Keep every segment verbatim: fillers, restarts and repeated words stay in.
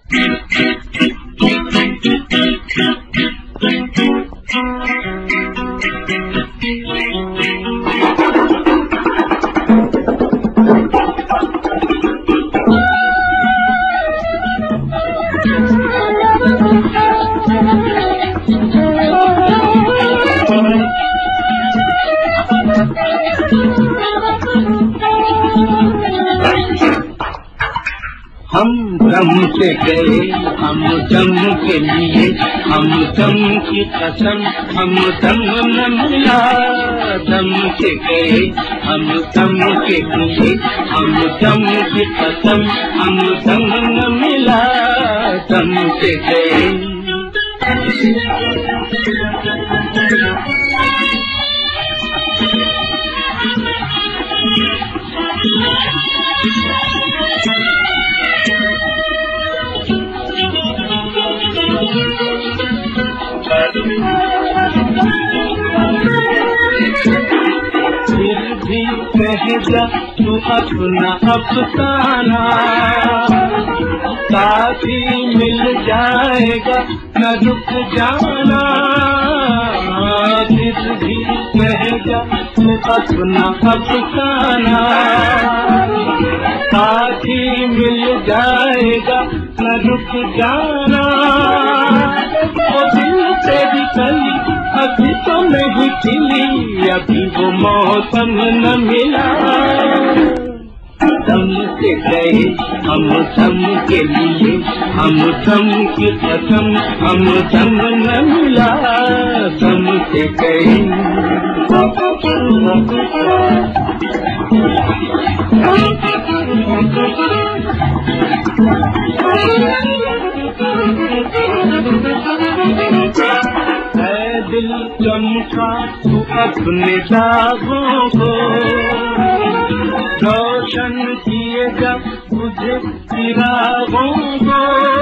हम दम से गए हम दम के लिए, हम दम की कसम हम दम न मिला। दम से गए हम दम के लिए, हम दम की कसम हम दम न मिला। दम से गए फिर भी कह जा तू अपना अफसाना, साथी मिल जाएगा न रुक जाना। फिर भी कह जा तू अपना अफसाना, साथी मिल जाएगा न रुक जाना। वो दिल तेरी कली अभी तो नहीं खिली, अभी वो मौसम न मिला। दम से गए हम दम के लिए, हम दम की कसम हम दम न मिला। दम से गए दिल चमका तू अपने दागों को, रोशन किएगा मुझे चिरागों को।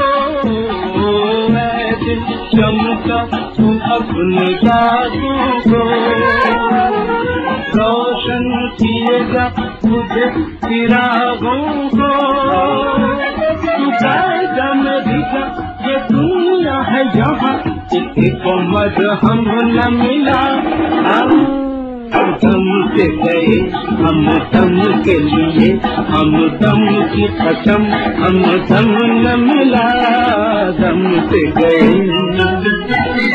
मैं दिल चमका तू अपने दागों को, रोशन किएगा मुझे चिरागों को। तू जाएगा मैं दिखा ये दुनिया है यहाँ, इसको मत हम न मिला। हम दम से गए हम दम के लिए, हम दम की कसम हम दम न मिला। दम से गए